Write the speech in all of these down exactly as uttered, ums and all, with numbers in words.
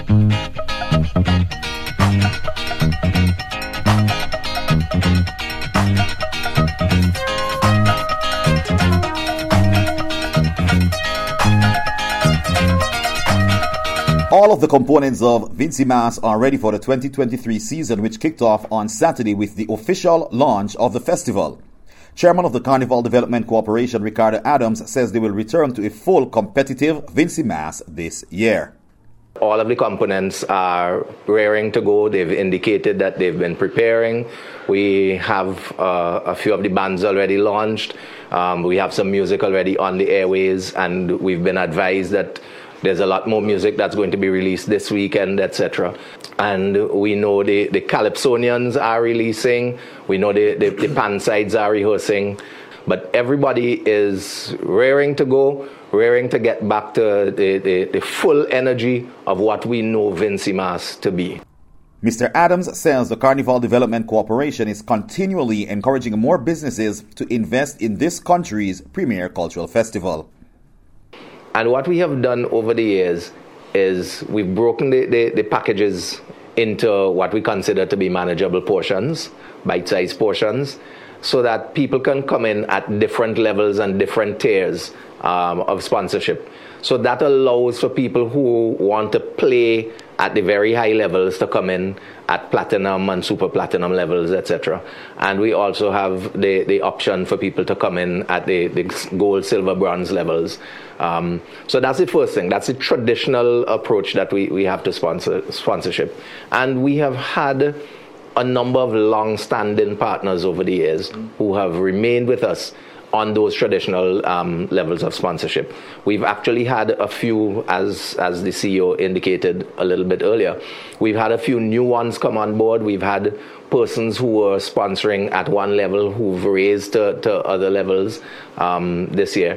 All of the components of Vincy Mas are ready for the twenty twenty-three season, which kicked off on Saturday with the official launch of the festival. Chairman of the Carnival Development Corporation, Ricardo Adams, says they will return to a full competitive Vincy Mas this year. All of the components are raring to go. They've indicated that they've been preparing. We have uh, a few of the bands already launched. Um, we have some music already on the airways, and we've been advised that there's a lot more music that's going to be released this weekend, et cetera. And we know the, the Calypsonians are releasing. We know the, the, the Pansides are rehearsing. But everybody is raring to go, raring to get back to the, the, the full energy of what we know Vincy Mas to be. Mister Adams says the Carnival Development Corporation is continually encouraging more businesses to invest in this country's premier cultural festival. And what we have done over the years is we've broken the, the, the packages into what we consider to be manageable portions, bite-sized portions, so that people can come in at different levels and different tiers um, of sponsorship. So that allows for people who want to play at the very high levels to come in at platinum and super platinum levels, et cetera. And we also have the, the option for people to come in at the, the gold, silver, bronze levels. Um, so that's the first thing. That's the traditional approach that we, we have to sponsor sponsorship. And we have had a number of long-standing partners over the years who have remained with us on those traditional um, levels of sponsorship. We've actually had a few, as as the C E O indicated a little bit earlier, we've had a few new ones come on board. We've had persons who were sponsoring at one level who've raised to, to other levels um, this year.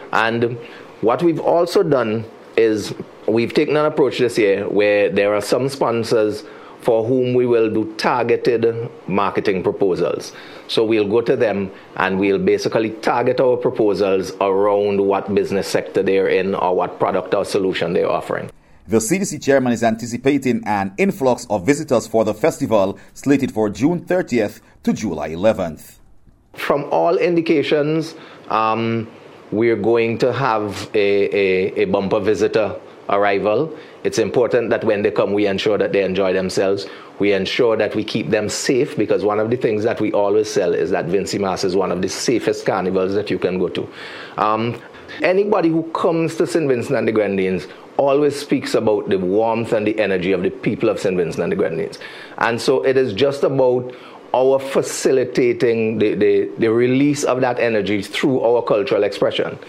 And what we've also done is we've taken an approach this year where there are some sponsors for whom we will do targeted marketing proposals. So we'll go to them and we'll basically target our proposals around what business sector they're in or what product or solution they're offering. The C D C chairman is anticipating an influx of visitors for the festival slated for June thirtieth to July eleventh. From all indications, um, we're going to have a, a, a bumper visitor arrival. It's important that when they come, we ensure that they enjoy themselves. We ensure that we keep them safe, because one of the things that we always sell is that Vincy Mas is one of the safest carnivals that you can go to. Um, anybody who comes to Saint Vincent and the Grenadines always speaks about the warmth and the energy of the people of Saint Vincent and the Grenadines. And so it is just about our facilitating the, the, the release of that energy through our cultural expression.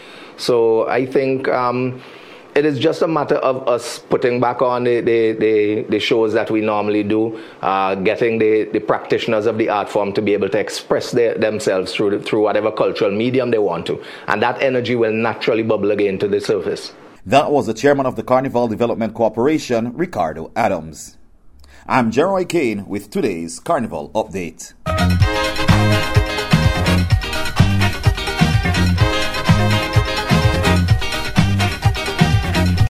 So I think um, it is just a matter of us putting back on the, the, the, the shows that we normally do, uh, getting the, the practitioners of the art form to be able to express their, themselves through, the, through whatever cultural medium they want to. And that energy will naturally bubble again to the surface. That was the chairman of the Carnival Development Corporation, Ricardo Adams. I'm Jeroy Kane with today's Carnival Update.